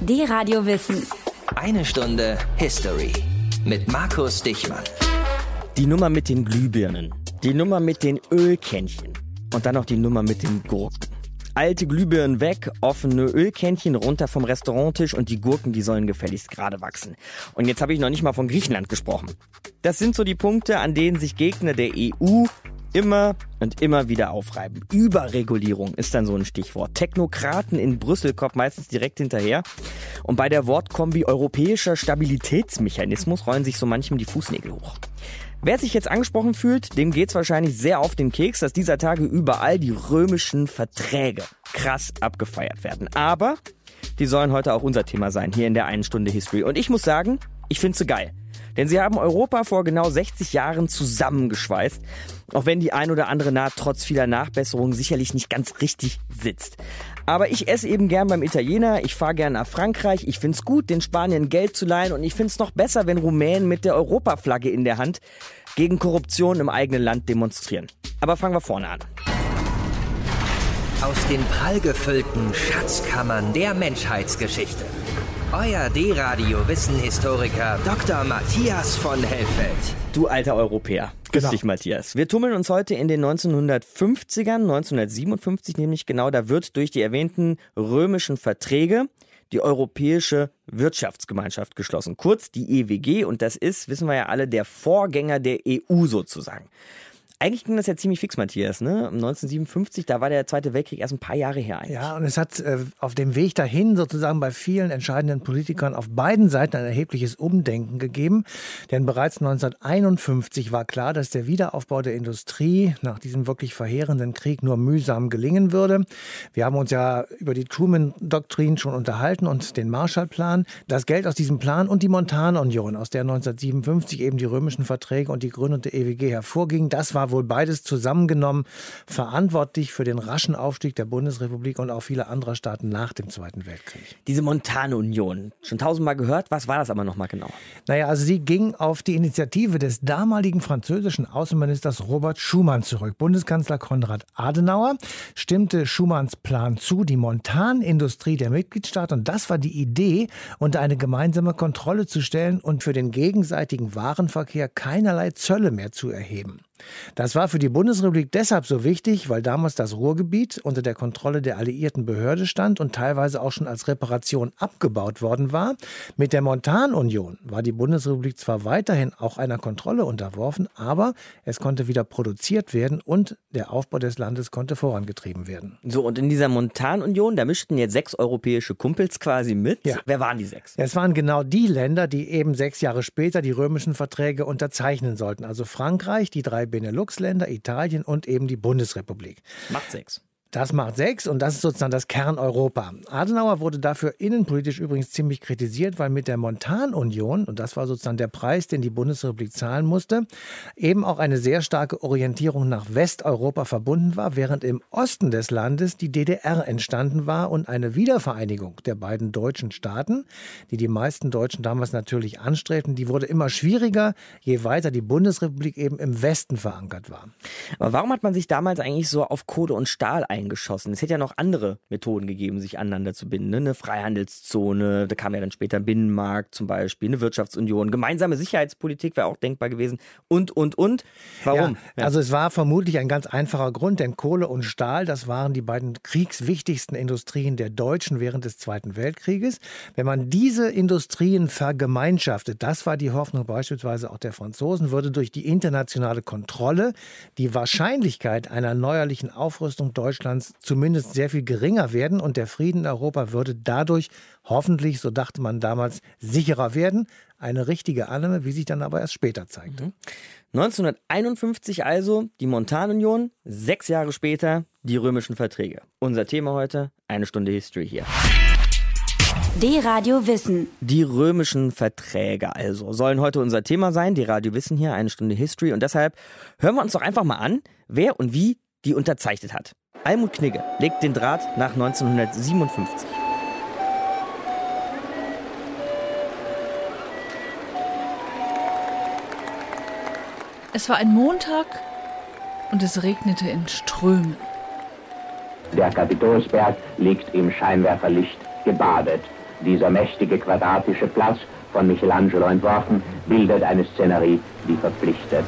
D-Radio Wissen. Eine Stunde History mit Markus Dichmann. Die Nummer mit den Glühbirnen, die Nummer mit den Ölkännchen und dann noch die Nummer mit den Gurken. Alte Glühbirnen weg, offene Ölkännchen runter vom Restauranttisch und die Gurken, die sollen gefälligst gerade wachsen. Und jetzt habe ich noch nicht mal von Griechenland gesprochen. Das sind so die Punkte, an denen sich Gegner der EU immer und immer wieder aufreiben. Überregulierung ist dann so ein Stichwort. Technokraten in Brüssel kommen meistens direkt hinterher. Und bei der Wortkombi europäischer Stabilitätsmechanismus rollen sich so manchem die Fußnägel hoch. Wer sich jetzt angesprochen fühlt, dem geht's wahrscheinlich sehr auf den Keks, dass dieser Tage überall die römischen Verträge krass abgefeiert werden. Aber die sollen heute auch unser Thema sein, hier in der einen Stunde History. Und ich muss sagen, ich finde sie geil. Denn sie haben Europa vor genau 60 Jahren zusammengeschweißt, auch wenn die ein oder andere Naht trotz vieler Nachbesserungen sicherlich nicht ganz richtig sitzt. Aber ich esse eben gern beim Italiener, ich fahre gern nach Frankreich, ich find's gut, den Spaniern Geld zu leihen und ich find's noch besser, wenn Rumänen mit der Europaflagge in der Hand gegen Korruption im eigenen Land demonstrieren. Aber fangen wir vorne an. Aus den prallgefüllten Schatzkammern der Menschheitsgeschichte. Euer D-Radio-Wissen-Historiker Dr. Matthias von Helfeld. Du alter Europäer. Grüß dich, Matthias. Wir tummeln uns heute in den 1950ern, 1957 nämlich genau, da wird durch die erwähnten römischen Verträge die Europäische Wirtschaftsgemeinschaft geschlossen. Kurz die EWG, und das ist, wissen wir ja alle, der Vorgänger der EU sozusagen. Eigentlich ging das ja ziemlich fix, Matthias, ne? 1957, da war der Zweite Weltkrieg erst ein paar Jahre her eigentlich. Ja, und es hat auf dem Weg dahin sozusagen bei vielen entscheidenden Politikern auf beiden Seiten ein erhebliches Umdenken gegeben. Denn bereits 1951 war klar, dass der Wiederaufbau der Industrie nach diesem wirklich verheerenden Krieg nur mühsam gelingen würde. Wir haben uns ja über die Truman-Doktrin schon unterhalten und den Marshallplan. Das Geld aus diesem Plan und die Montanunion, aus der 1957 eben die römischen Verträge und die Gründung der EWG hervorgingen, das war wohl beides zusammengenommen verantwortlich für den raschen Aufstieg der Bundesrepublik und auch vieler anderer Staaten nach dem Zweiten Weltkrieg. Diese Montanunion, schon tausendmal gehört, was war das aber nochmal genau? Naja, also sie ging auf die Initiative des damaligen französischen Außenministers Robert Schuman zurück. Bundeskanzler Konrad Adenauer stimmte Schumans Plan zu, die Montanindustrie der Mitgliedstaaten, und das war die Idee, unter eine gemeinsame Kontrolle zu stellen und für den gegenseitigen Warenverkehr keinerlei Zölle mehr zu erheben. Das war für die Bundesrepublik deshalb so wichtig, weil damals das Ruhrgebiet unter der Kontrolle der alliierten Behörde stand und teilweise auch schon als Reparation abgebaut worden war. Mit der Montanunion war die Bundesrepublik zwar weiterhin auch einer Kontrolle unterworfen, aber es konnte wieder produziert werden und der Aufbau des Landes konnte vorangetrieben werden. So, und in dieser Montanunion, da mischten jetzt 6 europäische Kumpels quasi mit. Ja. Wer waren die 6? Es waren genau die Länder, die eben 6 Jahre später die römischen Verträge unterzeichnen sollten. Also Frankreich, die 3 Benelux-Länder, Italien und eben die Bundesrepublik. Macht 6. Das macht 6 und das ist sozusagen das Kerneuropa. Adenauer wurde dafür innenpolitisch übrigens ziemlich kritisiert, weil mit der Montanunion, und das war sozusagen der Preis, den die Bundesrepublik zahlen musste, eben auch eine sehr starke Orientierung nach Westeuropa verbunden war, während im Osten des Landes die DDR entstanden war und eine Wiedervereinigung der beiden deutschen Staaten, die die meisten Deutschen damals natürlich anstrebten, die wurde immer schwieriger, je weiter die Bundesrepublik eben im Westen verankert war. Aber warum hat man sich damals eigentlich so auf Kohle und Stahl eingeschossen? Es hätte ja noch andere Methoden gegeben, sich aneinander zu binden. Ne? Eine Freihandelszone, da kam ja dann später ein Binnenmarkt zum Beispiel, eine Wirtschaftsunion, gemeinsame Sicherheitspolitik wäre auch denkbar gewesen und. Warum? Ja. Also es war vermutlich ein ganz einfacher Grund, denn Kohle und Stahl, das waren die beiden kriegswichtigsten Industrien der Deutschen während des Zweiten Weltkrieges. Wenn man diese Industrien vergemeinschaftet, das war die Hoffnung beispielsweise auch der Franzosen, würde durch die internationale Kontrolle die Wahrscheinlichkeit einer neuerlichen Aufrüstung Deutschlands zumindest sehr viel geringer werden und der Frieden in Europa würde dadurch hoffentlich, so dachte man damals, sicherer werden. Eine richtige Annahme, wie sich dann aber erst später zeigte. 1951 also die Montanunion, 6 Jahre später die römischen Verträge. Unser Thema heute, eine Stunde History hier. D-Radio Wissen. Die römischen Verträge also sollen heute unser Thema sein. D-Radio Wissen hier, eine Stunde History. Und deshalb hören wir uns doch einfach mal an, wer und wie die unterzeichnet hat. Almut Knigge legt den Draht nach 1957. Es war ein Montag und es regnete in Strömen. Der Kapitolsberg liegt im Scheinwerferlicht gebadet. Dieser mächtige quadratische Platz, von Michelangelo entworfen, bildet eine Szenerie, die verpflichtet.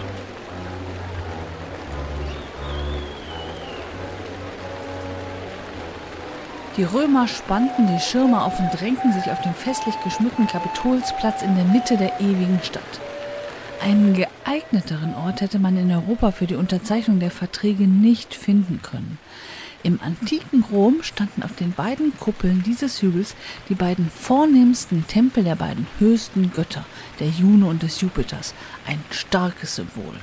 Die Römer spannten die Schirme auf und drängten sich auf den festlich geschmückten Kapitolsplatz in der Mitte der ewigen Stadt. Einen geeigneteren Ort hätte man in Europa für die Unterzeichnung der Verträge nicht finden können. Im antiken Rom standen auf den beiden Kuppeln dieses Hügels die beiden vornehmsten Tempel der beiden höchsten Götter, der Juno und des Jupiters, ein starkes Symbol.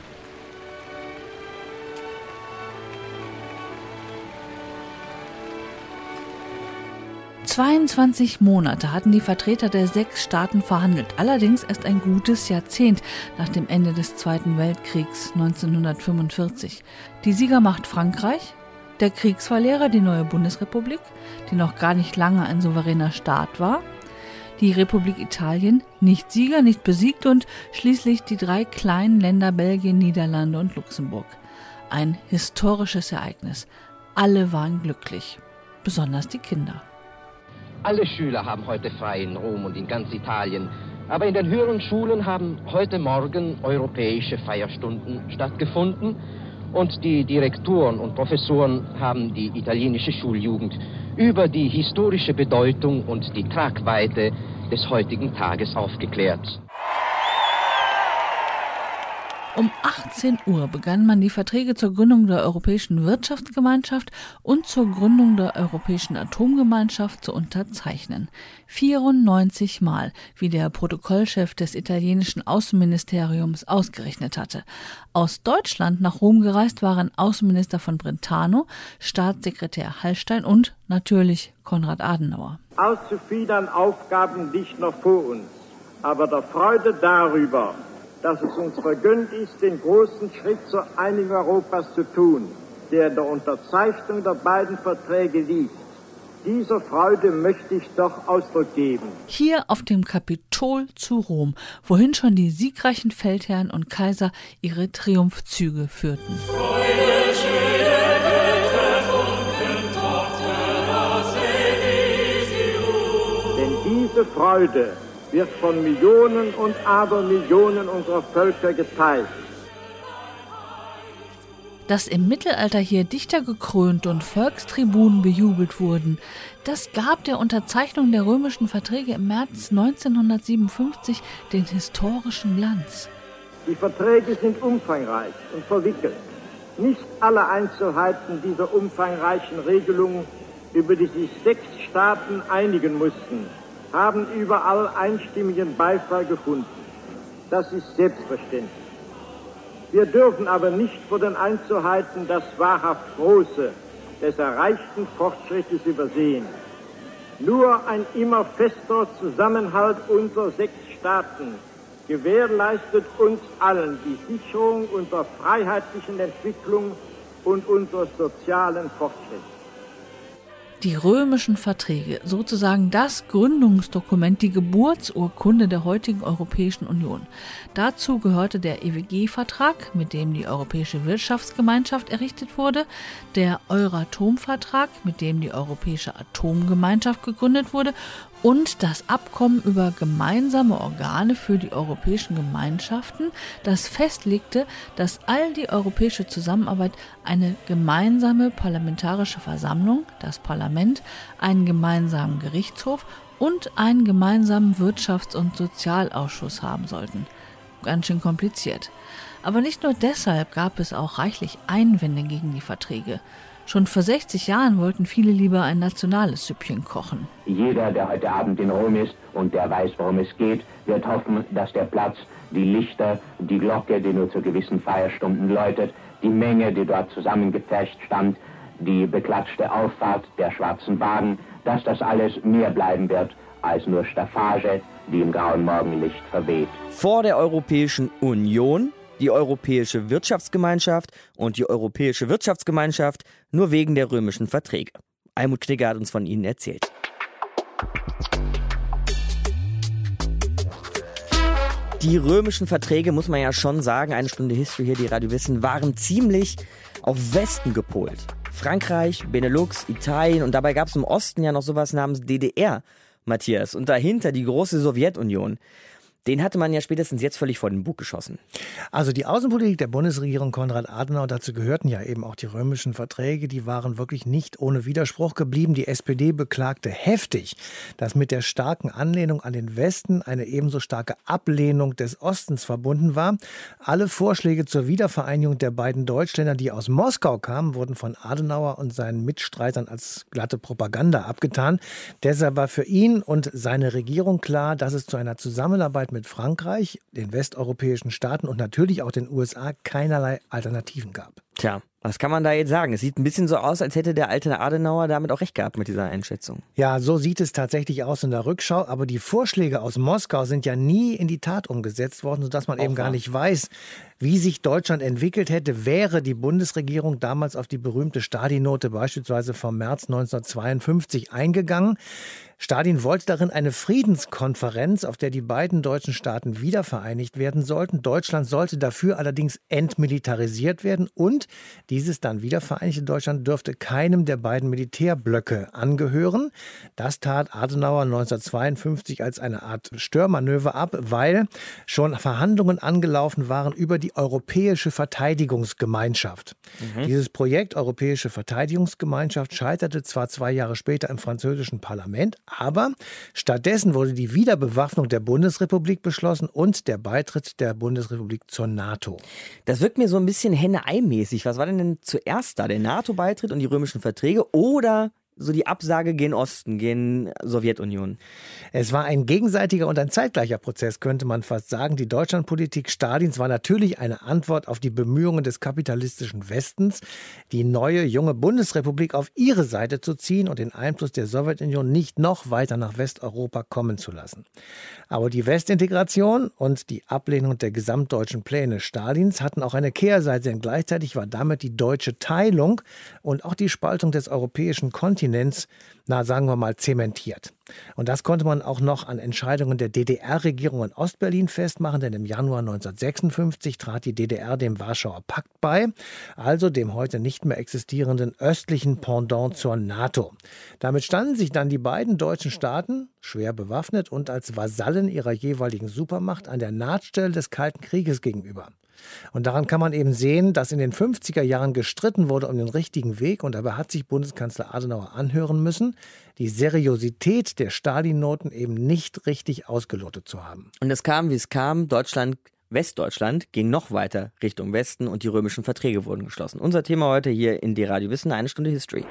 – 22 Monate hatten die Vertreter der 6 Staaten verhandelt, allerdings erst ein gutes Jahrzehnt nach dem Ende des Zweiten Weltkriegs 1945. Die Siegermacht Frankreich, der Kriegsverlierer die neue Bundesrepublik, die noch gar nicht lange ein souveräner Staat war, die Republik Italien, nicht Sieger, nicht besiegt und schließlich die 3 kleinen Länder Belgien, Niederlande und Luxemburg. Ein historisches Ereignis. Alle waren glücklich, besonders die Kinder. Alle Schüler haben heute frei in Rom und in ganz Italien. Aber in den höheren Schulen haben heute Morgen europäische Feierstunden stattgefunden. Und die Direktoren und Professoren haben die italienische Schuljugend über die historische Bedeutung und die Tragweite des heutigen Tages aufgeklärt. Um 18 Uhr begann man die Verträge zur Gründung der Europäischen Wirtschaftsgemeinschaft und zur Gründung der Europäischen Atomgemeinschaft zu unterzeichnen. 94 Mal, wie der Protokollchef des italienischen Außenministeriums ausgerechnet hatte. Aus Deutschland nach Rom gereist waren Außenminister von Brentano, Staatssekretär Hallstein und natürlich Konrad Adenauer. Allzu viele Aufgaben liegen noch vor uns, aber der Freude darüber, dass es uns vergönnt ist, den großen Schritt zur Einigung Europas zu tun, der in der Unterzeichnung der beiden Verträge liegt. Dieser Freude möchte ich doch Ausdruck geben. Hier auf dem Kapitol zu Rom, wohin schon die siegreichen Feldherren und Kaiser ihre Triumphzüge führten. Denn diese Freude wird von Millionen und Abermillionen unserer Völker geteilt. Dass im Mittelalter hier Dichter gekrönt und Volkstribunen bejubelt wurden, das gab der Unterzeichnung der römischen Verträge im März 1957 den historischen Glanz. Die Verträge sind umfangreich und verwickelt. Nicht alle Einzelheiten dieser umfangreichen Regelungen, über die sich 6 Staaten einigen mussten, haben überall einstimmigen Beifall gefunden. Das ist selbstverständlich. Wir dürfen aber nicht vor den Einzelheiten das wahrhaft Große des erreichten Fortschrittes übersehen. Nur ein immer festerer Zusammenhalt unserer 6 Staaten gewährleistet uns allen die Sicherung unserer freiheitlichen Entwicklung und unseres sozialen Fortschritts. Die römischen Verträge, sozusagen das Gründungsdokument, die Geburtsurkunde der heutigen Europäischen Union. Dazu gehörte der EWG-Vertrag, mit dem die Europäische Wirtschaftsgemeinschaft errichtet wurde, der Euratom-Vertrag, mit dem die Europäische Atomgemeinschaft gegründet wurde, und das Abkommen über gemeinsame Organe für die europäischen Gemeinschaften, das festlegte, dass all die europäische Zusammenarbeit eine gemeinsame parlamentarische Versammlung, das Parlament, einen gemeinsamen Gerichtshof und einen gemeinsamen Wirtschafts- und Sozialausschuss haben sollten. Ganz schön kompliziert. Aber nicht nur deshalb gab es auch reichlich Einwände gegen die Verträge. Schon vor 60 Jahren wollten viele lieber ein nationales Süppchen kochen. Jeder, der heute Abend in Rom ist und der weiß, worum es geht, wird hoffen, dass der Platz, die Lichter, die Glocke, die nur zu gewissen Feierstunden läutet, die Menge, die dort zusammengepfercht stand, die beklatschte Auffahrt der schwarzen Wagen, dass das alles mehr bleiben wird als nur Staffage, die im grauen Morgenlicht verweht. Vor der Europäischen Union, die Europäische Wirtschaftsgemeinschaft und die Europäische Wirtschaftsgemeinschaft nur wegen der römischen Verträge. Almut Knigge hat uns von ihnen erzählt. Die römischen Verträge, muss man ja schon sagen, eine Stunde History hier, die Radio Wissen, waren ziemlich auf Westen gepolt. Frankreich, Benelux, Italien und dabei gab es im Osten ja noch sowas namens DDR. Matthias. Und dahinter die große Sowjetunion. Den hatte man ja spätestens jetzt völlig vor den Bug geschossen. Also die Außenpolitik der Bundesregierung Konrad Adenauer, dazu gehörten ja eben auch die römischen Verträge, die waren wirklich nicht ohne Widerspruch geblieben. Die SPD beklagte heftig, dass mit der starken Anlehnung an den Westen eine ebenso starke Ablehnung des Ostens verbunden war. Alle Vorschläge zur Wiedervereinigung der beiden Deutschländer, die aus Moskau kamen, wurden von Adenauer und seinen Mitstreitern als glatte Propaganda abgetan. Deshalb war für ihn und seine Regierung klar, dass es zu einer Zusammenarbeit mit Frankreich, den westeuropäischen Staaten und natürlich auch den USA keinerlei Alternativen gab. Tja, was kann man da jetzt sagen? Es sieht ein bisschen so aus, als hätte der alte Adenauer damit auch recht gehabt mit dieser Einschätzung. Ja, so sieht es tatsächlich aus in der Rückschau. Aber die Vorschläge aus Moskau sind ja nie in die Tat umgesetzt worden, sodass man eben gar nicht weiß, wie sich Deutschland entwickelt hätte, wäre die Bundesregierung damals auf die berühmte Stalin-Note beispielsweise vom März 1952 eingegangen. Stalin wollte darin eine Friedenskonferenz, auf der die beiden deutschen Staaten wiedervereinigt werden sollten. Deutschland sollte dafür allerdings entmilitarisiert werden und dieses dann wiedervereinigte Deutschland dürfte keinem der beiden Militärblöcke angehören. Das tat Adenauer 1952 als eine Art Störmanöver ab, weil schon Verhandlungen angelaufen waren über die Europäische Verteidigungsgemeinschaft. Dieses Projekt Europäische Verteidigungsgemeinschaft scheiterte zwar 2 Jahre später im französischen Parlament, aber stattdessen wurde die Wiederbewaffnung der Bundesrepublik beschlossen und der Beitritt der Bundesrepublik zur NATO. Das wirkt mir so ein bisschen Henne-Ei-mäßig. Was war denn zuerst da? Der NATO-Beitritt und die römischen Verträge oder so die Absage gen Osten, gen Sowjetunion? Es war ein gegenseitiger und ein zeitgleicher Prozess, könnte man fast sagen. Die Deutschlandpolitik Stalins war natürlich eine Antwort auf die Bemühungen des kapitalistischen Westens, die neue, junge Bundesrepublik auf ihre Seite zu ziehen und den Einfluss der Sowjetunion nicht noch weiter nach Westeuropa kommen zu lassen. Aber die Westintegration und die Ablehnung der gesamtdeutschen Pläne Stalins hatten auch eine Kehrseite, denn gleichzeitig war damit die deutsche Teilung und auch die Spaltung des europäischen Kontinents, sagen wir mal, zementiert. Und das konnte man auch noch an Entscheidungen der DDR-Regierung in Ostberlin festmachen, denn im Januar 1956 trat die DDR dem Warschauer Pakt bei, also dem heute nicht mehr existierenden östlichen Pendant zur NATO. Damit standen sich dann die beiden deutschen Staaten, schwer bewaffnet und als Vasallen ihrer jeweiligen Supermacht, an der Nahtstelle des Kalten Krieges gegenüber. Und daran kann man eben sehen, dass in den 50er Jahren gestritten wurde um den richtigen Weg und dabei hat sich Bundeskanzler Adenauer anhören müssen, die Seriosität der Stalin-Noten eben nicht richtig ausgelotet zu haben. Und es kam, wie es kam, Westdeutschland ging noch weiter Richtung Westen und die römischen Verträge wurden geschlossen. Unser Thema heute hier in D-Radio Wissen, 1 Stunde History.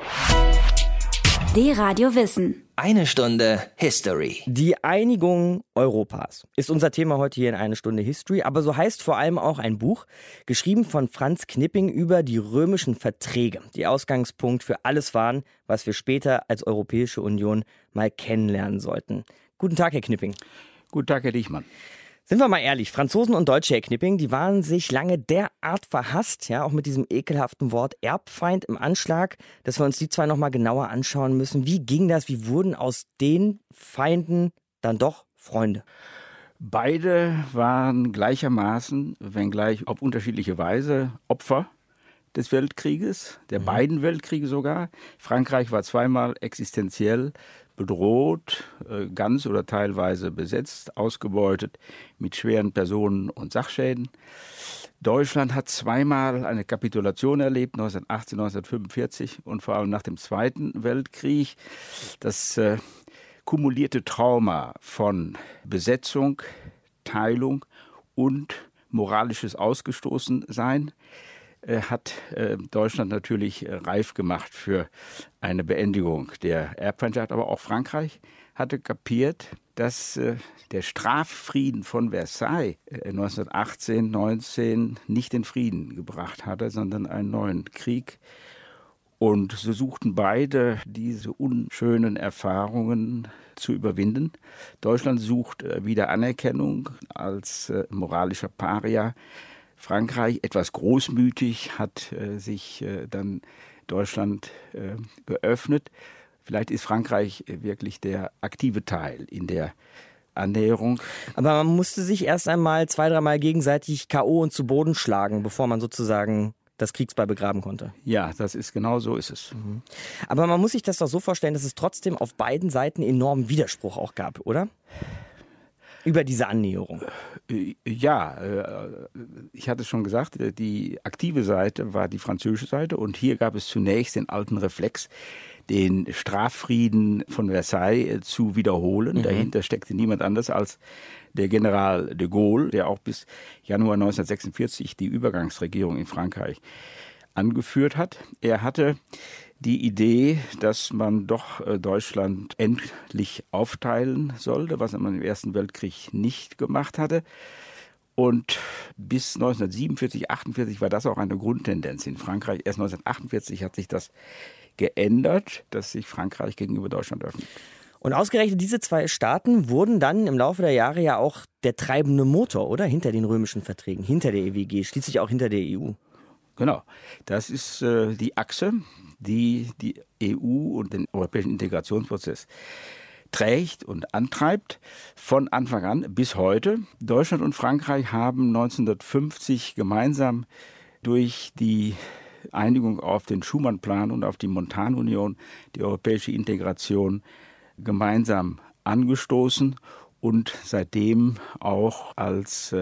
D-Radio Wissen. 1 Stunde History. Die Einigung Europas ist unser Thema heute hier in 1 Stunde History, aber so heißt vor allem auch ein Buch, geschrieben von Franz Knipping über die römischen Verträge, die Ausgangspunkt für alles waren, was wir später als Europäische Union mal kennenlernen sollten. Guten Tag, Herr Knipping. Guten Tag, Herr Dichmann. Sind wir mal ehrlich, Franzosen und Deutsche, Herr Knipping, die waren sich lange derart verhasst, ja, auch mit diesem ekelhaften Wort Erbfeind im Anschlag, dass wir uns die zwei nochmal genauer anschauen müssen. Wie ging das? Wie wurden aus den Feinden dann doch Freunde? Beide waren gleichermaßen, wenngleich auf unterschiedliche Weise, Opfer des Weltkrieges, der beiden Weltkriege sogar. Frankreich war zweimal existenziell bedroht, ganz oder teilweise besetzt, ausgebeutet mit schweren Personen- und Sachschäden. Deutschland hat zweimal eine Kapitulation erlebt, 1918, 1945 und vor allem nach dem Zweiten Weltkrieg. Das kumulierte Trauma von Besetzung, Teilung und moralisches Ausgestoßensein hat Deutschland natürlich reif gemacht für eine Beendigung der Erbfeindschaft. Aber auch Frankreich hatte kapiert, dass der Straffrieden von Versailles 1918, 19 nicht den Frieden gebracht hatte, sondern einen neuen Krieg. Und so suchten beide diese unschönen Erfahrungen zu überwinden. Deutschland sucht wieder Anerkennung als moralischer Paria. Frankreich, etwas großmütig, hat sich dann Deutschland geöffnet. Vielleicht ist Frankreich wirklich der aktive Teil in der Annäherung. Aber man musste sich erst einmal 2-3 Mal gegenseitig K.O. und zu Boden schlagen, bevor man sozusagen das Kriegsbeil begraben konnte. Ja, das ist genau so ist es. Aber man muss sich das doch so vorstellen, dass es trotzdem auf beiden Seiten enormen Widerspruch auch gab, oder? Über diese Annäherung. Ja, ich hatte es schon gesagt, die aktive Seite war die französische Seite und hier gab es zunächst den alten Reflex, den Straffrieden von Versailles zu wiederholen. Dahinter steckte niemand anders als der General de Gaulle, der auch bis Januar 1946 die Übergangsregierung in Frankreich angeführt hat. Er hatte die Idee, dass man doch Deutschland endlich aufteilen sollte, was man im Ersten Weltkrieg nicht gemacht hatte. Und bis 1947, 48 war das auch eine Grundtendenz in Frankreich. Erst 1948 hat sich das geändert, dass sich Frankreich gegenüber Deutschland öffnet. Und ausgerechnet diese zwei Staaten wurden dann im Laufe der Jahre ja auch der treibende Motor, oder? Hinter den römischen Verträgen, hinter der EWG, schließlich auch hinter der EU. Genau, das ist die Achse, die die EU und den europäischen Integrationsprozess trägt und antreibt von Anfang an bis heute. Deutschland und Frankreich haben 1950 gemeinsam durch die Einigung auf den Schuman-Plan und auf die Montanunion die europäische Integration gemeinsam angestoßen und seitdem auch als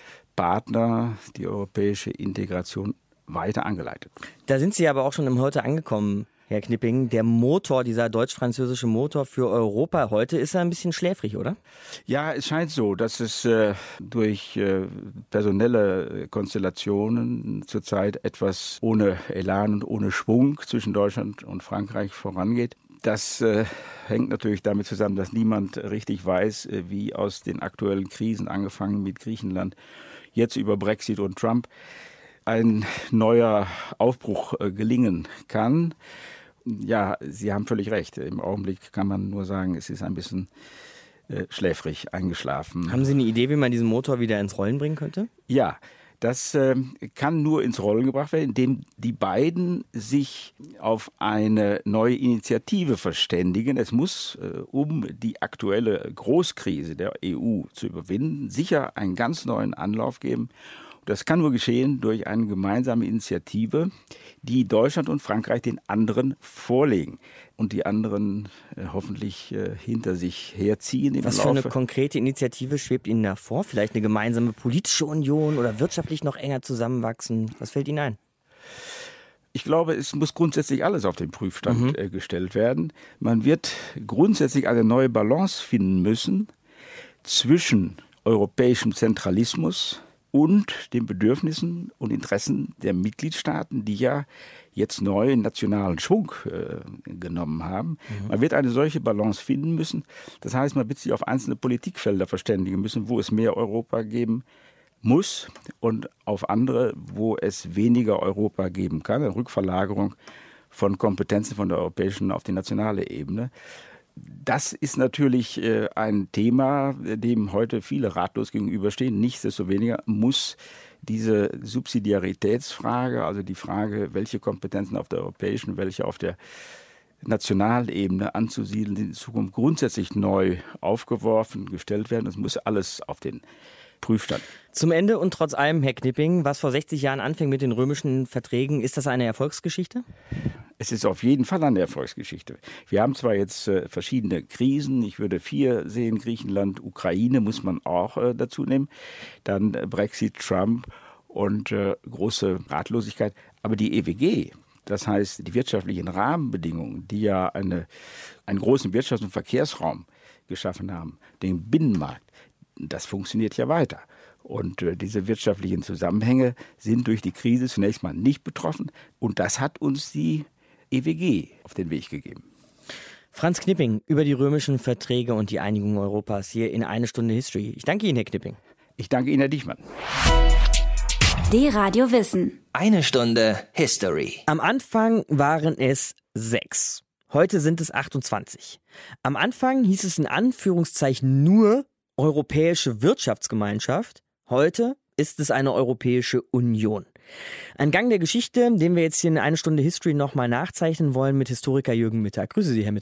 Partner die europäische Integration weiter angeleitet. Da sind Sie aber auch schon im Heute angekommen, Herr Knipping. Der Motor, dieser deutsch-französische Motor für Europa heute, ist ein bisschen schläfrig, oder? Ja, es scheint so, dass es durch personelle Konstellationen zurzeit etwas ohne Elan und ohne Schwung zwischen Deutschland und Frankreich vorangeht. Das hängt natürlich damit zusammen, dass niemand richtig weiß, wie aus den aktuellen Krisen, angefangen mit Griechenland, jetzt über Brexit und Trump, ein neuer Aufbruch gelingen kann. Ja, Sie haben völlig recht. Im Augenblick kann man nur sagen, es ist ein bisschen schläfrig eingeschlafen. Haben Sie eine Idee, wie man diesen Motor wieder ins Rollen bringen könnte? Ja, das kann nur ins Rollen gebracht werden, indem die beiden sich auf eine neue Initiative verständigen. Es muss, um die aktuelle Großkrise der EU zu überwinden, sicher einen ganz neuen Anlauf geben. Das kann nur geschehen durch eine gemeinsame Initiative, die Deutschland und Frankreich den anderen vorlegen und die anderen hoffentlich hinter sich herziehen. Was für eine konkrete Initiative schwebt Ihnen da vor? Vielleicht eine gemeinsame politische Union oder wirtschaftlich noch enger zusammenwachsen? Was fällt Ihnen ein? Ich glaube, es muss grundsätzlich alles auf den Prüfstand gestellt werden. Man wird grundsätzlich eine neue Balance finden müssen zwischen europäischem Zentralismus und den Bedürfnissen und Interessen der Mitgliedstaaten, die ja jetzt neu nationalen Schwung genommen haben. Man wird eine solche Balance finden müssen. Das heißt, man wird sich auf einzelne Politikfelder verständigen müssen, wo es mehr Europa geben muss und auf andere, wo es weniger Europa geben kann. Eine Rückverlagerung von Kompetenzen von der europäischen auf die nationale Ebene. Das ist natürlich ein Thema, dem heute viele ratlos gegenüberstehen. Nichtsdestoweniger muss diese Subsidiaritätsfrage, also die Frage, welche Kompetenzen auf der europäischen, welche auf der Nationalebene anzusiedeln, in Zukunft grundsätzlich neu aufgeworfen, gestellt werden. Es muss alles auf den Prüfstand. Zum Ende und trotz allem, Herr Knipping, was vor 60 Jahren anfing mit den römischen Verträgen, ist das eine Erfolgsgeschichte? Es ist auf jeden Fall eine Erfolgsgeschichte. Wir haben zwar jetzt verschiedene Krisen, ich würde 4 sehen, Griechenland, Ukraine muss man auch dazu nehmen, dann Brexit, Trump und große Ratlosigkeit, aber die EWG, das heißt die wirtschaftlichen Rahmenbedingungen, die ja einen großen Wirtschafts- und Verkehrsraum geschaffen haben, den Binnenmarkt, das funktioniert ja weiter. Und diese wirtschaftlichen Zusammenhänge sind durch die Krise zunächst mal nicht betroffen. Und das hat uns die EWG auf den Weg gegeben. Franz Knipping über die römischen Verträge und die Einigung Europas hier in 1 Stunde History. Ich danke Ihnen, Herr Knipping. Ich danke Ihnen, Herr Dichmann. D-Radio Wissen. 1 Stunde History. Am Anfang waren es 6. Heute sind es 28. Am Anfang hieß es in Anführungszeichen nur Europäische Wirtschaftsgemeinschaft. Heute ist es eine Europäische Union. Ein Gang der Geschichte, den wir jetzt hier in 1 Stunde History nochmal nachzeichnen wollen mit Historiker Jürgen Mittag. Grüße Sie, Herr Mittag.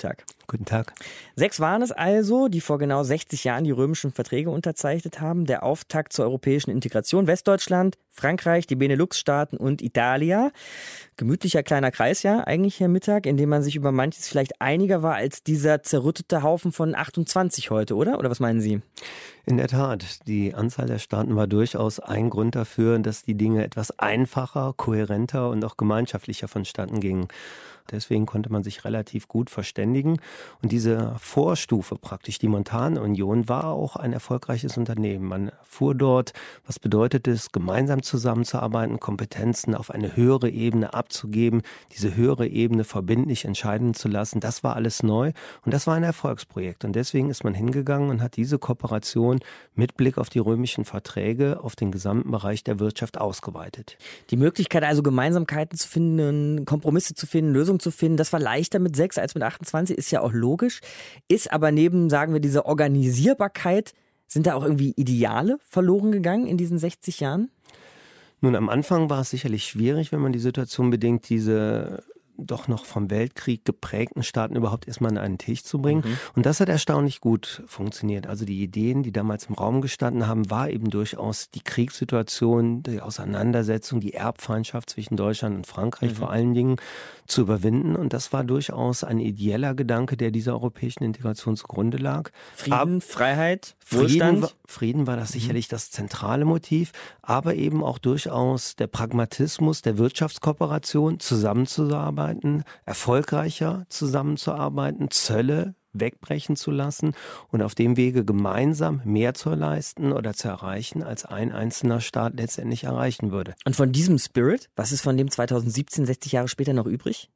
Guten Tag. 6 waren es also, die vor genau 60 Jahren die römischen Verträge unterzeichnet haben. Der Auftakt zur europäischen Integration. Westdeutschland, Frankreich, die Benelux-Staaten und Italia. Gemütlicher kleiner Kreis, ja, eigentlich, Herr Mittag, in dem man sich über manches vielleicht einiger war als dieser zerrüttete Haufen von 28 heute, oder? Oder was meinen Sie? In der Tat, die Anzahl der Staaten war durchaus ein Grund dafür, dass die Dinge etwas einfacher, kohärenter und auch gemeinschaftlicher vonstatten gingen. Deswegen konnte man sich relativ gut verständigen. Und diese Vorstufe praktisch, die Montanunion, war auch ein erfolgreiches Unternehmen. Man fuhr dort, was bedeutet es, gemeinsam zusammenzuarbeiten, Kompetenzen auf eine höhere Ebene abzugeben, diese höhere Ebene verbindlich entscheiden zu lassen. Das war alles neu und das war ein Erfolgsprojekt. Und deswegen ist man hingegangen und hat diese Kooperation mit Blick auf die römischen Verträge auf den gesamten Bereich der Wirtschaft ausgeweitet. Die Möglichkeit also Gemeinsamkeiten zu finden, Kompromisse zu finden, Lösungen zu finden, das war leichter mit 6 als mit 28, ist ja auch logisch. Ist aber neben, sagen wir, dieser Organisierbarkeit, sind da auch irgendwie Ideale verloren gegangen in diesen 60 Jahren? Nun, am Anfang war es sicherlich schwierig, wenn man die Situation bedenkt, diese doch noch vom Weltkrieg geprägten Staaten überhaupt erstmal an einen Tisch zu bringen. Und das hat erstaunlich gut funktioniert. Also die Ideen, die damals im Raum gestanden haben, war eben durchaus die Kriegssituation, die Auseinandersetzung, die Erbfeindschaft zwischen Deutschland und Frankreich vor allen Dingen zu überwinden. Und das war durchaus ein ideeller Gedanke, der dieser europäischen Integration zugrunde lag. Frieden, Freiheit, Wohlstand. Frieden war das sicherlich das zentrale Motiv, aber eben auch durchaus der Pragmatismus der Wirtschaftskooperation, zusammenzuarbeiten, erfolgreicher zusammenzuarbeiten, Zölle wegbrechen zu lassen und auf dem Wege gemeinsam mehr zu leisten oder zu erreichen, als ein einzelner Staat letztendlich erreichen würde. Und von diesem Spirit, was ist von dem 2017, 60 Jahre später noch übrig?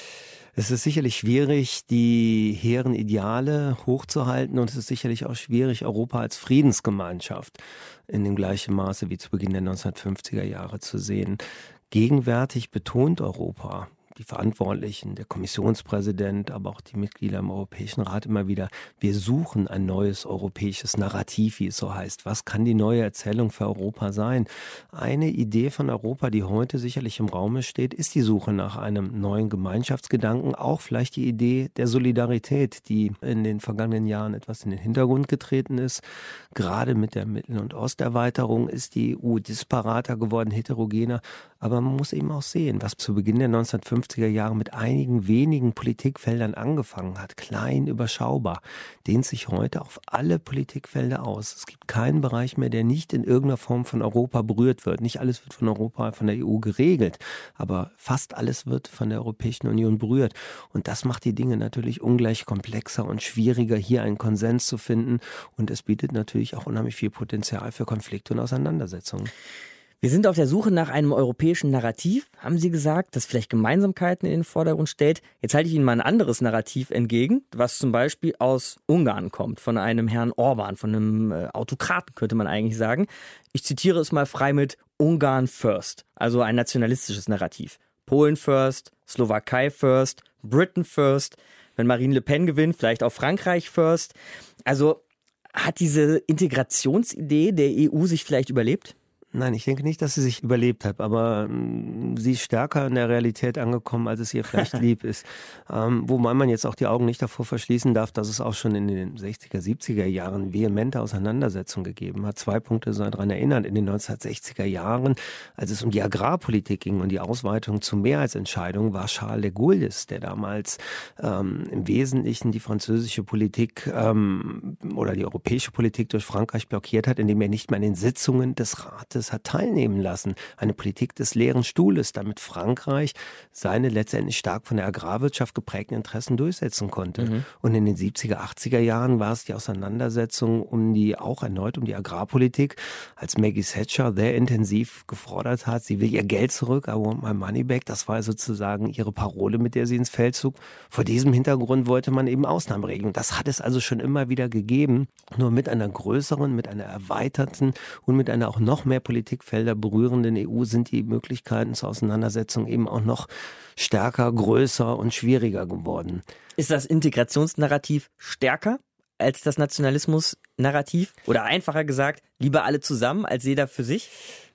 Es ist sicherlich schwierig, die hehren Ideale hochzuhalten und es ist sicherlich auch schwierig, Europa als Friedensgemeinschaft in dem gleichen Maße wie zu Beginn der 1950er Jahre zu sehen. Gegenwärtig betont Europa, die Verantwortlichen, der Kommissionspräsident, aber auch die Mitglieder im Europäischen Rat immer wieder, wir suchen ein neues europäisches Narrativ, wie es so heißt. Was kann die neue Erzählung für Europa sein? Eine Idee von Europa, die heute sicherlich im Raume steht, ist die Suche nach einem neuen Gemeinschaftsgedanken, auch vielleicht die Idee der Solidarität, die in den vergangenen Jahren etwas in den Hintergrund getreten ist. Gerade mit der Mittel- und Osterweiterung ist die EU disparater geworden, heterogener. Aber man muss eben auch sehen, was zu Beginn der 1950er Jahre mit einigen wenigen Politikfeldern angefangen hat, klein, überschaubar, dehnt sich heute auf alle Politikfelder aus. Es gibt keinen Bereich mehr, der nicht in irgendeiner Form von Europa berührt wird. Nicht alles wird von Europa, von der EU geregelt, aber fast alles wird von der Europäischen Union berührt. Und das macht die Dinge natürlich ungleich komplexer und schwieriger, hier einen Konsens zu finden. Und es bietet natürlich auch unheimlich viel Potenzial für Konflikte und Auseinandersetzungen. Wir sind auf der Suche nach einem europäischen Narrativ, haben Sie gesagt, das vielleicht Gemeinsamkeiten in den Vordergrund stellt. Jetzt halte ich Ihnen mal ein anderes Narrativ entgegen, was zum Beispiel aus Ungarn kommt, von einem Herrn Orban, von einem Autokraten, könnte man eigentlich sagen. Ich zitiere es mal frei mit Ungarn first, also ein nationalistisches Narrativ. Polen first, Slowakei first, Britain first, wenn Marine Le Pen gewinnt, vielleicht auch Frankreich first. Also hat diese Integrationsidee der EU sich vielleicht überlebt? Nein, ich denke nicht, dass sie sich überlebt hat, aber sie ist stärker in der Realität angekommen, als es ihr vielleicht lieb ist. Wobei man jetzt auch die Augen nicht davor verschließen darf, dass es auch schon in den 60er, 70er Jahren vehemente Auseinandersetzungen gegeben hat. 2 Punkte sollen daran erinnern. In den 1960er Jahren, als es um die Agrarpolitik ging und die Ausweitung zu Mehrheitsentscheidungen, war Charles de Gaulle es, der damals im Wesentlichen die französische Politik oder die europäische Politik durch Frankreich blockiert hat, indem er nicht mehr an den Sitzungen des Rates hat teilnehmen lassen. Eine Politik des leeren Stuhles, damit Frankreich seine letztendlich stark von der Agrarwirtschaft geprägten Interessen durchsetzen konnte. Und in den 70er, 80er Jahren war es die Auseinandersetzung auch erneut um die Agrarpolitik, als Maggie Thatcher sehr intensiv gefordert hat, sie will ihr Geld zurück, I want my money back. Das war sozusagen ihre Parole, mit der sie ins Feld zog. Vor diesem Hintergrund wollte man eben Ausnahmeregelungen. Das hat es also schon immer wieder gegeben, nur mit einer größeren, mit einer erweiterten und mit einer auch noch mehr Politikfelder berührenden EU sind die Möglichkeiten zur Auseinandersetzung eben auch noch stärker, größer und schwieriger geworden. Ist das Integrationsnarrativ stärker als das Nationalismusnarrativ? Oder einfacher gesagt, lieber alle zusammen als jeder für sich?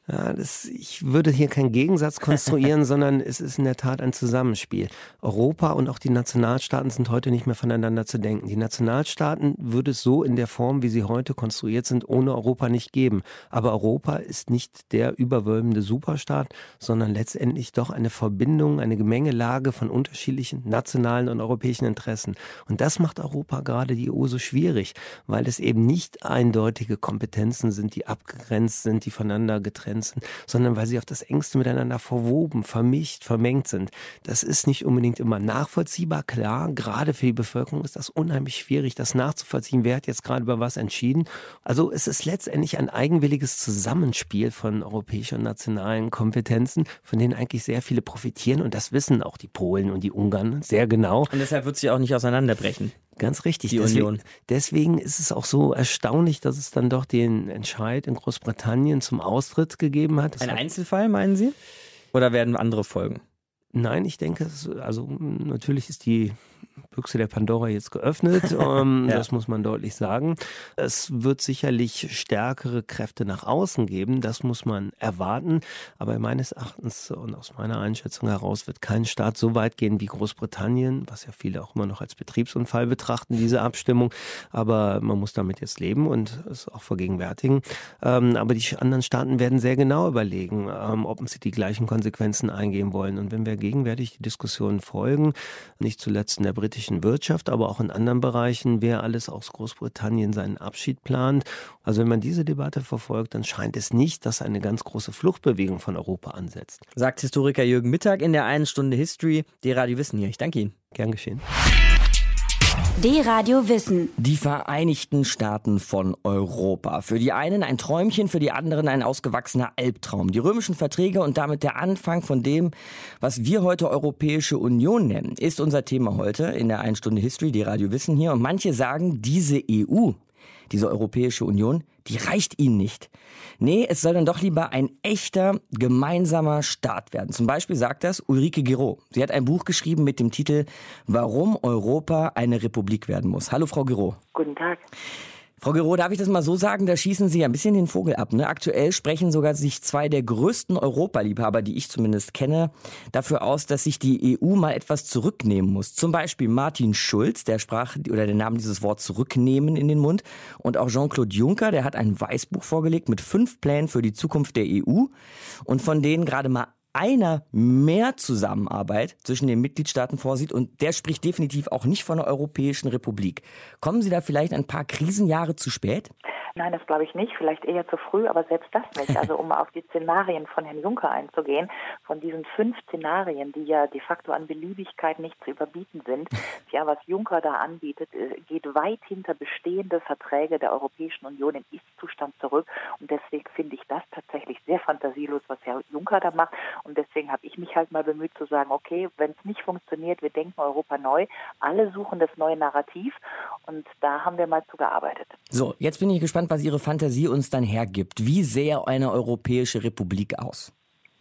Ja, ich würde hier keinen Gegensatz konstruieren, sondern es ist in der Tat ein Zusammenspiel. Europa und auch die Nationalstaaten sind heute nicht mehr voneinander zu denken. Die Nationalstaaten würde es so in der Form, wie sie heute konstruiert sind, ohne Europa nicht geben. Aber Europa ist nicht der überwölbende Superstaat, sondern letztendlich doch eine Verbindung, eine Gemengelage von unterschiedlichen nationalen und europäischen Interessen. Und das macht Europa, gerade die EU, so schwierig, weil es eben nicht eindeutige Kompetenzen sind, die abgegrenzt sind, die voneinander getrennt sind, sondern weil sie auf das Engste miteinander verwoben, vermischt, vermengt sind. Das ist nicht unbedingt immer nachvollziehbar, klar. Gerade für die Bevölkerung ist das unheimlich schwierig, das nachzuvollziehen. Wer hat jetzt gerade über was entschieden? Also es ist letztendlich ein eigenwilliges Zusammenspiel von europäischen und nationalen Kompetenzen, von denen eigentlich sehr viele profitieren. Und das wissen auch die Polen und die Ungarn sehr genau. Und deshalb wird sie auch nicht auseinanderbrechen. Ganz richtig. Die Union. Deswegen ist es auch so erstaunlich, dass es dann doch den Entscheid in Großbritannien zum Austritt gegeben hat. Ein Einzelfall, meinen Sie? Oder werden andere folgen? Nein, ich denke, also natürlich ist die Büchse der Pandora jetzt geöffnet, das muss man deutlich sagen. Es wird sicherlich stärkere Kräfte nach außen geben, das muss man erwarten, aber meines Erachtens und aus meiner Einschätzung heraus wird kein Staat so weit gehen wie Großbritannien, was ja viele auch immer noch als Betriebsunfall betrachten, diese Abstimmung, aber man muss damit jetzt leben und es auch vergegenwärtigen. Aber die anderen Staaten werden sehr genau überlegen, ob sie die gleichen Konsequenzen eingehen wollen, und wenn wir gegenwärtig die Diskussionen folgen, nicht zuletzt in der britischen Wirtschaft, aber auch in anderen Bereichen, wer alles aus Großbritannien seinen Abschied plant. Also wenn man diese Debatte verfolgt, dann scheint es nicht, dass eine ganz große Fluchtbewegung von Europa ansetzt. Sagt Historiker Jürgen Mittag in der 1 Stunde History. D-Radio Wissen hier. Ich danke Ihnen. Gern geschehen. D-Radio Wissen. Die Vereinigten Staaten von Europa. Für die einen ein Träumchen, für die anderen ein ausgewachsener Albtraum. Die römischen Verträge und damit der Anfang von dem, was wir heute Europäische Union nennen, ist unser Thema heute in der 1 Stunde History, D-Radio Wissen hier. Und manche sagen, diese EU, diese Europäische Union, die reicht ihnen nicht. Nee, es soll dann doch lieber ein echter gemeinsamer Staat werden. Zum Beispiel sagt das Ulrike Guiraud. Sie hat ein Buch geschrieben mit dem Titel Warum Europa eine Republik werden muss. Hallo Frau Guiraud. Guten Tag. Frau Guiraud, darf ich das mal so sagen, da schießen Sie ein bisschen den Vogel ab, ne? Aktuell sprechen sogar sich zwei der größten Europaliebhaber, die ich zumindest kenne, dafür aus, dass sich die EU mal etwas zurücknehmen muss. Zum Beispiel der Schulz, der nahm dieses Wort zurücknehmen in den Mund. Und auch Jean-Claude Juncker, der hat ein Weißbuch vorgelegt mit 5 Plänen für die Zukunft der EU. Und von denen gerade mal einer mehr Zusammenarbeit zwischen den Mitgliedstaaten vorsieht, und der spricht definitiv auch nicht von einer Europäischen Republik. Kommen Sie da vielleicht ein paar Krisenjahre zu spät? Nein, das glaube ich nicht. Vielleicht eher zu früh, aber selbst das nicht. Also um auf die Szenarien von Herrn Juncker einzugehen, von diesen 5 Szenarien, die ja de facto an Beliebigkeit nicht zu überbieten sind, ja, was Juncker da anbietet, geht weit hinter bestehende Verträge der Europäischen Union im Ist-Zustand zurück. Und deswegen finde ich das tatsächlich sehr fantasielos, was Herr Juncker da macht. Und deswegen habe ich mich halt mal bemüht zu sagen, okay, wenn es nicht funktioniert, wir denken Europa neu. Alle suchen das neue Narrativ, und da haben wir mal zu gearbeitet. So, jetzt bin ich gespannt, was Ihre Fantasie uns dann hergibt. Wie sähe eine Europäische Republik aus?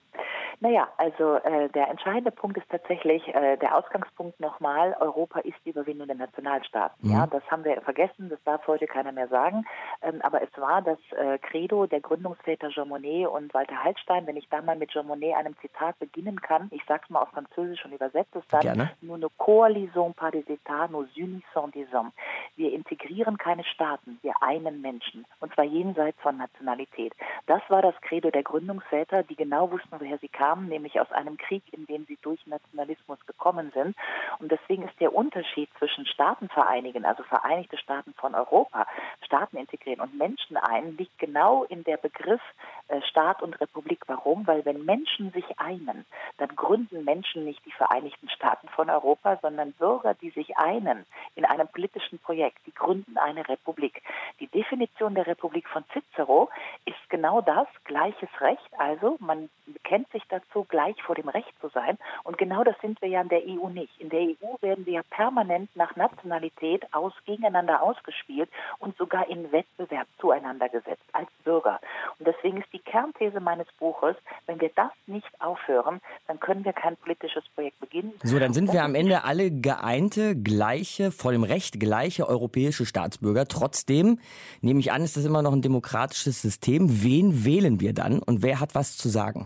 Naja, also der entscheidende Punkt ist tatsächlich, der Ausgangspunkt nochmal, Europa ist die Überwindung der Nationalstaaten. Ja, das haben wir vergessen, das darf heute keiner mehr sagen. Aber es war das Credo der Gründungsväter Jean Monnet und Walter Hallstein. Wenn ich da mal mit Jean Monnet einem Zitat beginnen kann, ich sag's mal auf Französisch und übersetze es dann. Gerne. Nous ne coalisons pas des États, nous unissons des hommes. Wir integrieren keine Staaten, wir einen Menschen. Und zwar jenseits von Nationalität. Das war das Credo der Gründungsväter, die genau wussten, woher sie kamen, nämlich aus einem Krieg, in dem sie durch Nationalismus gekommen sind. Und deswegen ist der Unterschied zwischen Staaten vereinigen, also Vereinigte Staaten von Europa, Staaten integrieren und Menschen ein, liegt genau in der Begriff Staat und Republik. Warum? Weil wenn Menschen sich einen, dann gründen Menschen nicht die Vereinigten Staaten von Europa, sondern Bürger, die sich einen in einem politischen Projekt, die gründen eine Republik. Die Definition der Republik von Cicero ist genau das, gleiches Recht, also man bekennt sich dazu, gleich vor dem Recht zu sein, und genau das sind wir ja in der EU nicht. In der EU werden wir ja permanent nach Nationalität gegeneinander ausgespielt und sogar in Wettbewerb zueinander gesetzt als Bürger. Und deswegen ist die Kernthese meines Buches. Wenn wir das nicht aufhören, dann können wir kein politisches Projekt beginnen. So, dann sind wir am Ende alle geeinte, gleiche, vor dem Recht gleiche europäische Staatsbürger. Trotzdem, nehme ich an, ist das immer noch ein demokratisches System. Wen wählen wir dann und wer hat was zu sagen?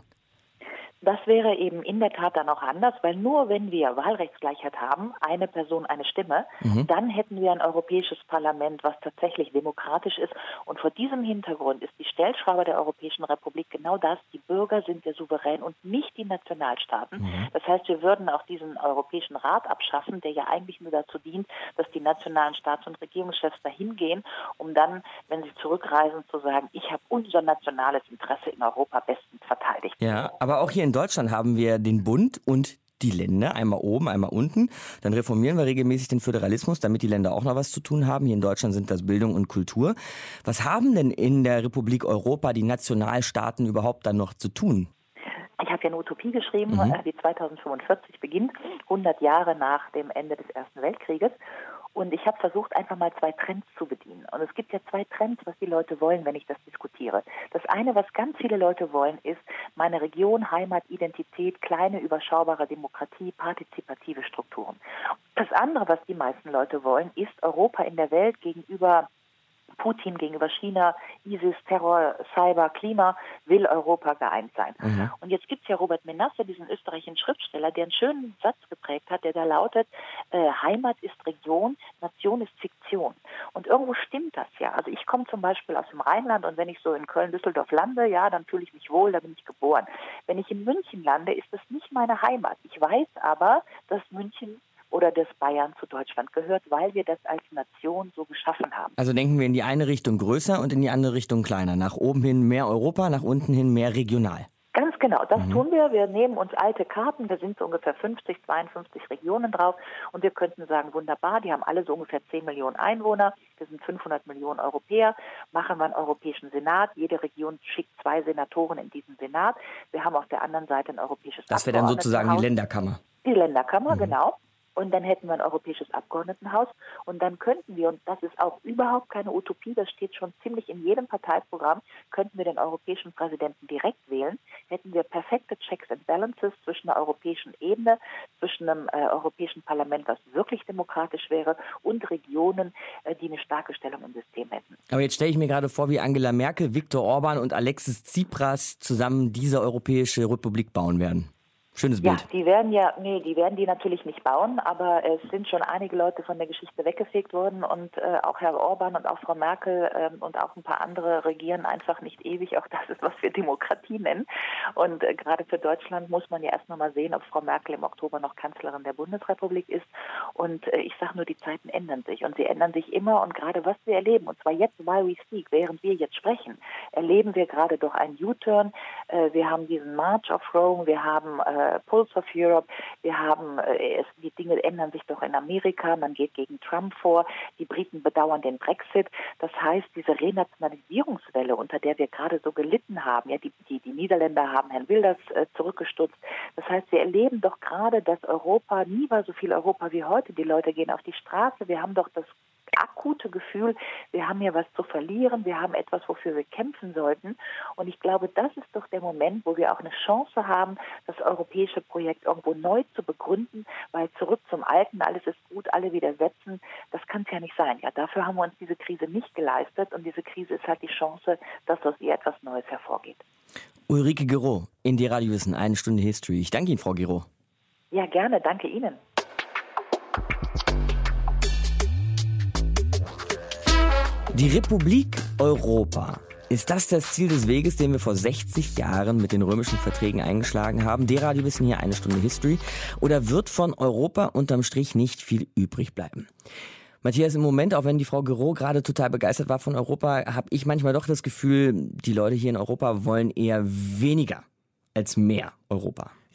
Das wäre eben in der Tat dann auch anders, weil nur wenn wir Wahlrechtsgleichheit haben, eine Person, eine Stimme, dann hätten wir ein europäisches Parlament, was tatsächlich demokratisch ist. Und vor diesem Hintergrund ist die Stellschraube der Europäischen Republik genau das: Die Bürger sind der Souverän und nicht die Nationalstaaten. Das heißt, wir würden auch diesen Europäischen Rat abschaffen, der ja eigentlich nur dazu dient, dass die nationalen Staats- und Regierungschefs dahin gehen, um dann, wenn sie zurückreisen, zu sagen, ich habe unser nationales Interesse in Europa bestens verteidigt. Ja, aber auch hier in Deutschland haben wir den Bund und die Länder, einmal oben, einmal unten. Dann reformieren wir regelmäßig den Föderalismus, damit die Länder auch noch was zu tun haben. Hier in Deutschland sind das Bildung und Kultur. Was haben denn in der Republik Europa die Nationalstaaten überhaupt dann noch zu tun? Ich habe ja eine Utopie geschrieben, die 2045 beginnt, 100 Jahre nach dem Ende des Ersten Weltkrieges. Und ich habe versucht, einfach mal 2 Trends zu bedienen. Und es gibt ja 2 Trends, was die Leute wollen, wenn ich das diskutiere. Das eine, was ganz viele Leute wollen, ist meine Region, Heimat, Identität, kleine, überschaubare Demokratie, partizipative Strukturen. Das andere, was die meisten Leute wollen, ist Europa in der Welt gegenüber Putin, gegenüber China, ISIS, Terror, Cyber, Klima, will Europa geeint sein. Und jetzt gibt es ja Robert Menasse, diesen österreichischen Schriftsteller, der einen schönen Satz geprägt hat, der da lautet, Heimat ist Region, Nation ist Fiktion. Und irgendwo stimmt das ja. Also ich komme zum Beispiel aus dem Rheinland und wenn ich so in Köln, Düsseldorf lande, ja, dann fühle ich mich wohl, da bin ich geboren. Wenn ich in München lande, ist das nicht meine Heimat. Ich weiß aber, dass München oder das Bayern zu Deutschland gehört, weil wir das als Nation so geschaffen haben. Also denken wir in die eine Richtung größer und in die andere Richtung kleiner. Nach oben hin mehr Europa, nach unten hin mehr regional. Ganz genau, das tun wir. Wir nehmen uns alte Karten, da sind so ungefähr 50, 52 Regionen drauf und wir könnten sagen, wunderbar, die haben alle so ungefähr 10 Millionen Einwohner, wir sind 500 Millionen Europäer, machen wir einen Europäischen Senat, jede Region schickt 2 Senatoren in diesen Senat, wir haben auf der anderen Seite ein europäisches Abgeordnetenhaus. Das wäre dann sozusagen die Länderkammer. Die Länderkammer, genau. Und dann hätten wir ein europäisches Abgeordnetenhaus und dann könnten wir, und das ist auch überhaupt keine Utopie, das steht schon ziemlich in jedem Parteiprogramm, könnten wir den europäischen Präsidenten direkt wählen, hätten wir perfekte Checks and Balances zwischen der europäischen Ebene, zwischen einem europäischen Parlament, was wirklich demokratisch wäre, und Regionen, die eine starke Stellung im System hätten. Aber jetzt stelle ich mir gerade vor, wie Angela Merkel, Viktor Orban und Alexis Tsipras zusammen diese europäische Republik bauen werden. Schönes Bild. Ja, die werden die natürlich nicht bauen, aber es sind schon einige Leute von der Geschichte weggefegt worden und auch Herr Orban und auch Frau Merkel und auch ein paar andere regieren einfach nicht ewig. Auch das ist, was wir Demokratie nennen. Und gerade für Deutschland muss man ja erst noch mal sehen, ob Frau Merkel im Oktober noch Kanzlerin der Bundesrepublik ist. Und ich sage nur, die Zeiten ändern sich und sie ändern sich immer. Und gerade was wir erleben, und zwar jetzt, while we speak, während wir jetzt sprechen, erleben wir gerade doch einen U-Turn. Wir haben diesen March of Rome, wir haben Pulse of Europe. Wir haben, die Dinge ändern sich doch in Amerika. Man geht gegen Trump vor. Die Briten bedauern den Brexit. Das heißt, diese Renationalisierungswelle, unter der wir gerade so gelitten haben, ja, die Niederländer haben Herrn Wilders zurückgestutzt. Das heißt, wir erleben doch gerade, dass Europa, nie war so viel Europa wie heute. Die Leute gehen auf die Straße. Wir haben doch das akute Gefühl, wir haben hier was zu verlieren, wir haben etwas, wofür wir kämpfen sollten. Und ich glaube, das ist doch der Moment, wo wir auch eine Chance haben, das europäische Projekt irgendwo neu zu begründen, weil zurück zum Alten, alles ist gut, alle widersetzen, das kann es ja nicht sein. Ja, dafür haben wir uns diese Krise nicht geleistet und diese Krise ist halt die Chance, dass aus ihr etwas Neues hervorgeht. Ulrike Guiraud in die Radiowissen, 1 Stunde History. Ich danke Ihnen, Frau Guiraud. Ja, gerne, danke Ihnen. Die Republik Europa. Ist das Ziel des Weges, den wir vor 60 Jahren mit den römischen Verträgen eingeschlagen haben? Der Radiowissen hier 1 Stunde History. Oder wird von Europa unterm Strich nicht viel übrig bleiben? Matthias, im Moment, auch wenn die Frau Guiraud gerade total begeistert war von Europa, habe ich manchmal doch das Gefühl, die Leute hier in Europa wollen eher weniger als mehr Europa.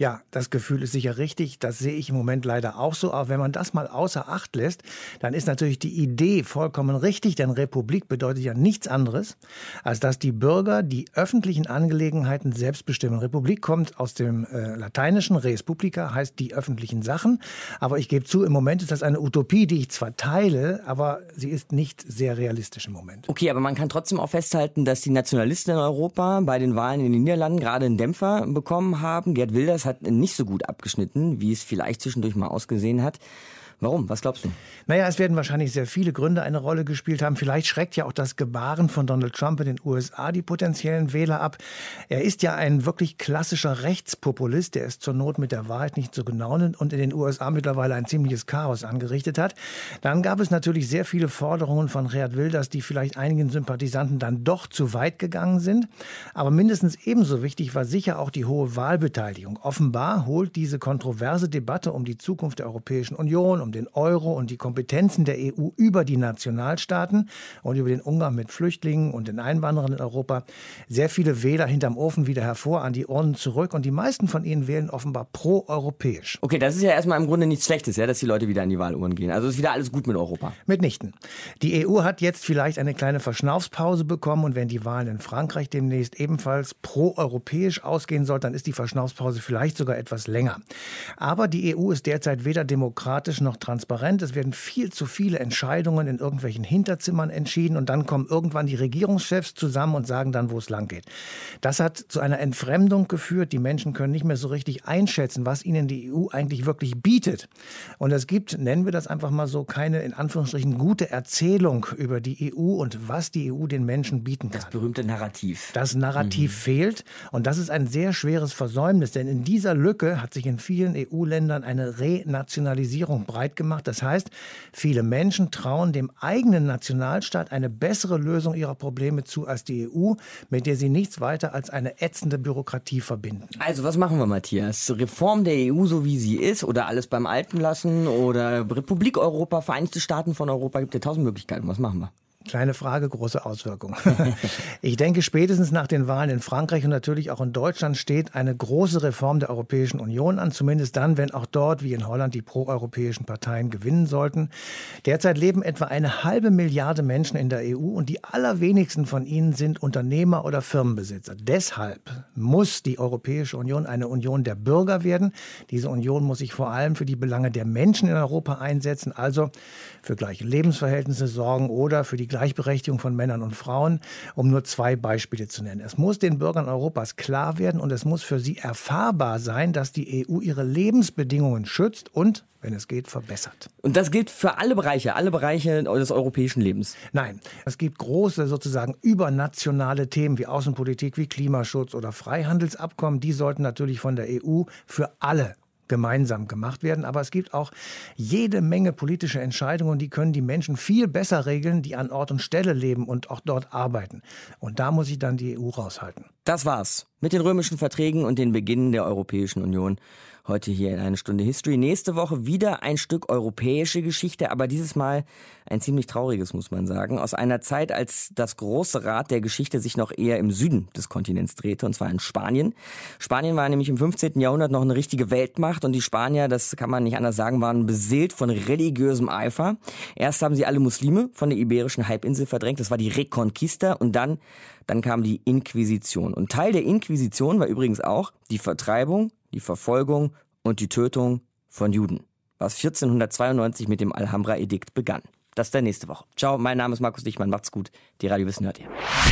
Ja, das Gefühl ist sicher richtig. Das sehe ich im Moment leider auch so. Aber wenn man das mal außer Acht lässt, dann ist natürlich die Idee vollkommen richtig. Denn Republik bedeutet ja nichts anderes, als dass die Bürger die öffentlichen Angelegenheiten selbst bestimmen. Republik kommt aus dem Lateinischen. Res publica heißt die öffentlichen Sachen. Aber ich gebe zu, im Moment ist das eine Utopie, die ich zwar teile, aber sie ist nicht sehr realistisch im Moment. Okay, aber man kann trotzdem auch festhalten, dass die Nationalisten in Europa bei den Wahlen in den Niederlanden gerade einen Dämpfer bekommen haben. Geert Wilders hat nicht so gut abgeschnitten, wie es vielleicht zwischendurch mal ausgesehen hat. Warum? Was glaubst du? Naja, es werden wahrscheinlich sehr viele Gründe eine Rolle gespielt haben. Vielleicht schreckt ja auch das Gebaren von Donald Trump in den USA die potenziellen Wähler ab. Er ist ja ein wirklich klassischer Rechtspopulist, der es zur Not mit der Wahrheit nicht so genau nimmt und in den USA mittlerweile ein ziemliches Chaos angerichtet hat. Dann gab es natürlich sehr viele Forderungen von Geert Wilders, die vielleicht einigen Sympathisanten dann doch zu weit gegangen sind. Aber mindestens ebenso wichtig war sicher auch die hohe Wahlbeteiligung. Offenbar holt diese kontroverse Debatte um die Zukunft der Europäischen Union, um den Euro und die Kompetenzen der EU über die Nationalstaaten und über den Umgang mit Flüchtlingen und den Einwanderern in Europa sehr viele Wähler hinterm Ofen wieder hervor, an die Urnen zurück. Und die meisten von ihnen wählen offenbar pro-europäisch. Okay, das ist ja erstmal im Grunde nichts Schlechtes, ja, dass die Leute wieder an die Wahluhren gehen. Also ist wieder alles gut mit Europa. Mitnichten. Die EU hat jetzt vielleicht eine kleine Verschnaufspause bekommen und wenn die Wahlen in Frankreich demnächst ebenfalls pro-europäisch ausgehen soll, dann ist die Verschnaufspause vielleicht sogar etwas länger. Aber die EU ist derzeit weder demokratisch noch transparent. Es werden viel zu viele Entscheidungen in irgendwelchen Hinterzimmern entschieden und dann kommen irgendwann die Regierungschefs zusammen und sagen dann, wo es lang geht. Das hat zu einer Entfremdung geführt. Die Menschen können nicht mehr so richtig einschätzen, was ihnen die EU eigentlich wirklich bietet. Und es gibt, nennen wir das einfach mal so, keine in Anführungsstrichen gute Erzählung über die EU und was die EU den Menschen bieten kann. Das berühmte Narrativ. Das Narrativ fehlt und das ist ein sehr schweres Versäumnis, denn in dieser Lücke hat sich in vielen EU-Ländern eine Renationalisierung breit gemacht. Das heißt, viele Menschen trauen dem eigenen Nationalstaat eine bessere Lösung ihrer Probleme zu als die EU, mit der sie nichts weiter als eine ätzende Bürokratie verbinden. Also was machen wir, Matthias? Reform der EU, so wie sie ist, oder alles beim Alten lassen, oder Republik Europa, Vereinigte Staaten von Europa, gibt ja 1000 Möglichkeiten. Was machen wir? Kleine Frage, große Auswirkungen. Ich denke, spätestens nach den Wahlen in Frankreich und natürlich auch in Deutschland steht eine große Reform der Europäischen Union an, zumindest dann, wenn auch dort wie in Holland die proeuropäischen Parteien gewinnen sollten. Derzeit leben etwa 1,5 Milliarde Menschen in der EU und die allerwenigsten von ihnen sind Unternehmer oder Firmenbesitzer. Deshalb muss die Europäische Union eine Union der Bürger werden. Diese Union muss sich vor allem für die Belange der Menschen in Europa einsetzen, also für gleiche Lebensverhältnisse sorgen oder für die Gleichberechtigung von Männern und Frauen, um nur 2 Beispiele zu nennen. Es muss den Bürgern Europas klar werden und es muss für sie erfahrbar sein, dass die EU ihre Lebensbedingungen schützt und, wenn es geht, verbessert. Und das gilt für alle Bereiche des europäischen Lebens? Nein, es gibt große, sozusagen übernationale Themen wie Außenpolitik, wie Klimaschutz oder Freihandelsabkommen. Die sollten natürlich von der EU für alle gemeinsam gemacht werden. Aber es gibt auch jede Menge politische Entscheidungen, die können die Menschen viel besser regeln, die an Ort und Stelle leben und auch dort arbeiten. Und da muss sich dann die EU raushalten. Das war's mit den römischen Verträgen und den Beginnen der Europäischen Union. Heute hier in eine Stunde History. Nächste Woche wieder ein Stück europäische Geschichte, aber dieses Mal ein ziemlich trauriges, muss man sagen. Aus einer Zeit, als das große Rad der Geschichte sich noch eher im Süden des Kontinents drehte, und zwar in Spanien. Spanien war nämlich im 15. Jahrhundert noch eine richtige Weltmacht und die Spanier, das kann man nicht anders sagen, waren beseelt von religiösem Eifer. Erst haben sie alle Muslime von der iberischen Halbinsel verdrängt, das war die Reconquista, und dann kam die Inquisition. Und Teil der Inquisition war übrigens auch die Vertreibung, die Verfolgung und die Tötung von Juden, was 1492 mit dem Alhambra-Edikt begann. Das ist dann nächste Woche. Ciao, mein Name ist Markus Dichmann, macht's gut. D-Radio Wissen hört ihr.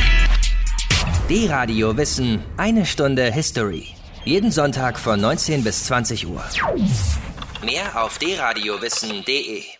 D-Radio Wissen, eine Stunde History. Jeden Sonntag von 19 bis 20 Uhr. Mehr auf drradiowissen.de.